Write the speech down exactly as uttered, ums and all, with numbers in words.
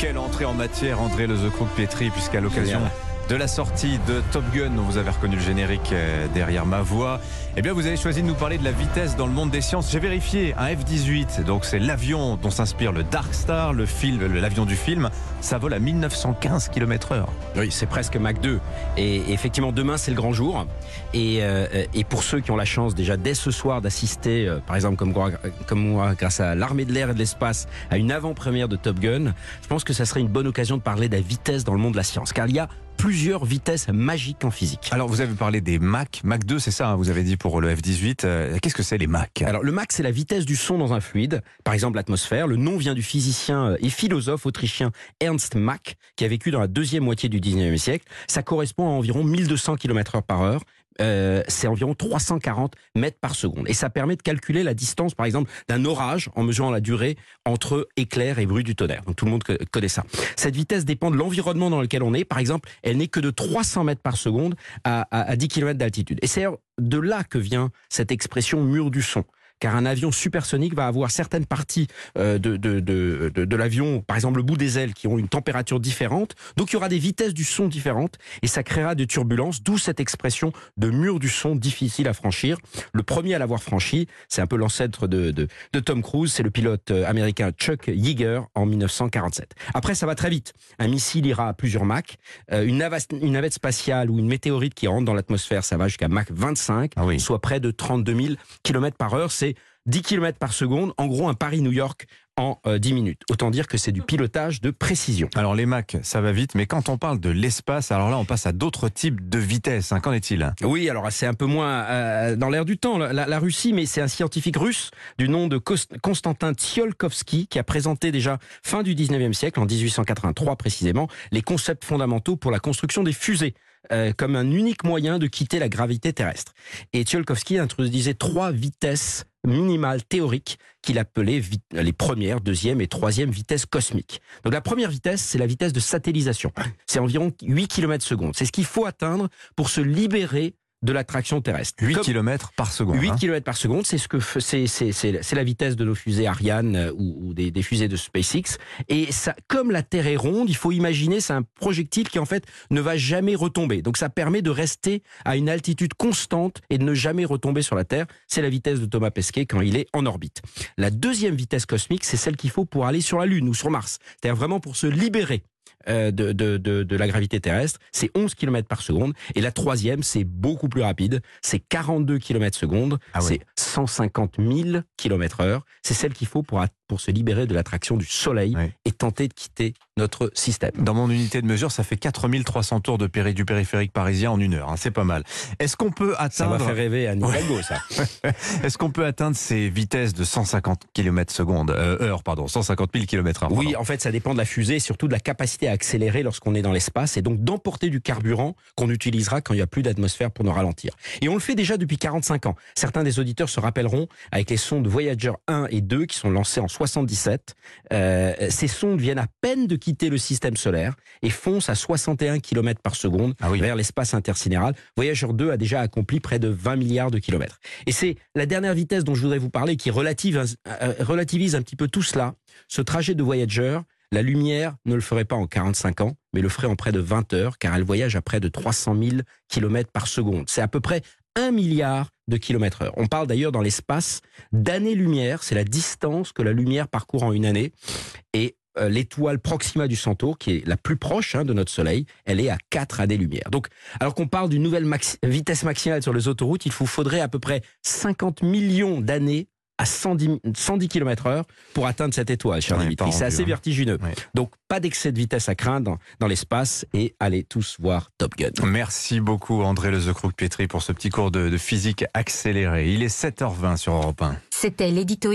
Quelle entrée en matière, André Le The Crook-Pietri, puisqu'à l'occasion de la sortie de Top Gun, dont vous avez reconnu le générique derrière ma voix, eh bien vous avez choisi de nous parler de la vitesse dans le monde des sciences. J'ai vérifié, un F dix-huit, donc c'est l'avion dont s'inspire le Dark Star, le film, l'avion du film, ça vole à mille neuf cent quinze kilomètres heure. Oui, c'est presque Mach deux. Et effectivement, demain, c'est le grand jour. Et, euh, et pour ceux qui ont la chance déjà dès ce soir d'assister, euh, par exemple comme, comme moi, grâce à l'armée de l'air et de l'espace, à une avant-première de Top Gun, je pense que ça serait une bonne occasion de parler de la vitesse dans le monde de la science. Car il y a plusieurs vitesses magiques en physique. Alors vous avez parlé des Mach, Mach deux c'est ça, hein, vous avez dit pour le F dix-huit. Euh, Qu'est-ce que c'est les Mach? Alors le Mach, c'est la vitesse du son dans un fluide, par exemple l'atmosphère. Le nom vient du physicien et philosophe autrichien Ernst Mach, qui a vécu dans la deuxième moitié du dix-neuvième siècle. Ça correspond à environ mille deux cents kilomètres heure par heure. Euh, c'est environ trois cent quarante mètres par seconde. Et ça permet de calculer la distance, par exemple, d'un orage en mesurant la durée entre éclairs et bruit du tonnerre. Donc tout le monde connaît ça. Cette vitesse dépend de l'environnement dans lequel on est. Par exemple, elle n'est que de trois cents mètres par seconde à, à, à dix kilomètres d'altitude. Et c'est de là que vient cette expression mur du son. Car un avion supersonique va avoir certaines parties euh, de, de, de, de, de l'avion, par exemple le bout des ailes, qui ont une température différente. Donc il y aura des vitesses du son différentes et ça créera des turbulences, d'où cette expression de mur du son difficile à franchir. Le premier à l'avoir franchi, c'est un peu l'ancêtre de, de, de Tom Cruise, c'est le pilote américain Chuck Yeager en mille neuf cent quarante-sept. Après, ça va très vite. Un missile ira à plusieurs Mach. Euh, une, navette, une navette spatiale ou une météorite qui rentre dans l'atmosphère, ça va jusqu'à Mach vingt-cinq, ah oui. Soit près de trente-deux mille kilomètres par heure. C'est dix kilomètres par seconde, en gros un Paris-New York en euh, dix minutes. Autant dire que c'est du pilotage de précision. Alors les Mach, ça va vite, mais quand on parle de l'espace, alors là on passe à d'autres types de vitesses. Hein. Qu'en est-il? Oui, alors c'est un peu moins euh, dans l'air du temps, la, la Russie, mais c'est un scientifique russe du nom de Konstantin Tsiolkovsky qui a présenté déjà fin du dix-neuvième siècle, en dix-huit cent quatre-vingt-trois précisément, les concepts fondamentaux pour la construction des fusées. Euh, comme un unique moyen de quitter la gravité terrestre. Et Tsiolkovsky introduisait trois vitesses minimales théoriques qu'il appelait vi- les premières, deuxième et troisième vitesses cosmiques. Donc la première vitesse, c'est la vitesse de satellisation. C'est environ huit kilomètres seconde. C'est ce qu'il faut atteindre pour se libérer de l'attraction terrestre. huit kilomètres par seconde. huit hein. kilomètres par seconde, c'est ce que c'est c'est c'est c'est la vitesse de nos fusées Ariane euh, ou, ou des, des fusées de SpaceX. Et ça, comme la Terre est ronde, il faut imaginer c'est un projectile qui en fait ne va jamais retomber. Donc ça permet de rester à une altitude constante et de ne jamais retomber sur la Terre. C'est la vitesse de Thomas Pesquet quand il est en orbite. La deuxième vitesse cosmique, c'est celle qu'il faut pour aller sur la Lune ou sur Mars. C'est-à-dire vraiment pour se libérer De, de, de, de la gravité terrestre, c'est onze kilomètres par seconde. Et la troisième, c'est beaucoup plus rapide, c'est quarante-deux kilomètres seconde, ah oui. C'est cent cinquante mille kilomètres heure. C'est celle qu'il faut pour, pour se libérer de l'attraction du Soleil oui. Et tenter de quitter notre système. Dans mon unité de mesure, ça fait quatre mille trois cents tours de péri, du périphérique parisien en une heure. Hein, c'est pas mal. Est-ce qu'on peut atteindre... Ça m'a fait rêver à Nivalgo, ça. Est-ce qu'on peut atteindre ces vitesses de cent cinquante kilomètres seconde, euh, heure, pardon, cent cinquante mille kilomètres heure? Oui, en fait, ça dépend de la fusée et surtout de la capacité à accélérer lorsqu'on est dans l'espace et donc d'emporter du carburant qu'on utilisera quand il n'y a plus d'atmosphère pour nous ralentir. Et on le fait déjà depuis quarante-cinq ans. Certains des auditeurs se rappelleront avec les sondes Voyager un et deux qui sont lancés en soixante-dix-sept. Euh, ces sondes viennent à peine de quitter le système solaire et foncent à soixante et un kilomètres par seconde ah oui. vers l'espace intersidéral. Voyager deux a déjà accompli près de vingt milliards de kilomètres. Et c'est la dernière vitesse dont je voudrais vous parler qui relativise, euh, relativise un petit peu tout cela. Ce trajet de Voyager, la lumière ne le ferait pas en quarante-cinq ans, mais le ferait en près de vingt heures, car elle voyage à près de trois cent mille kilomètres par seconde. C'est à peu près un milliard de kilomètres heure. On parle d'ailleurs dans l'espace d'années-lumière, c'est la distance que la lumière parcourt en une année. Et euh, l'étoile Proxima du Centaure, qui est la plus proche hein, de notre Soleil, elle est à quatre années-lumière. Donc, alors qu'on parle d'une nouvelle maxi- vitesse maximale sur les autoroutes, il vous faudrait à peu près cinquante millions d'années à cent dix kilomètres heure pour atteindre cette étoile, cher ouais, Dimitri. C'est assez vertigineux. Ouais. Donc, pas d'excès de vitesse à craindre dans, dans l'espace et allez tous voir Top Gun. Merci beaucoup, André Le The Crook-Pietri, pour ce petit cours de, de physique accélérée. Il est sept heures vingt sur Europe un. C'était l'édito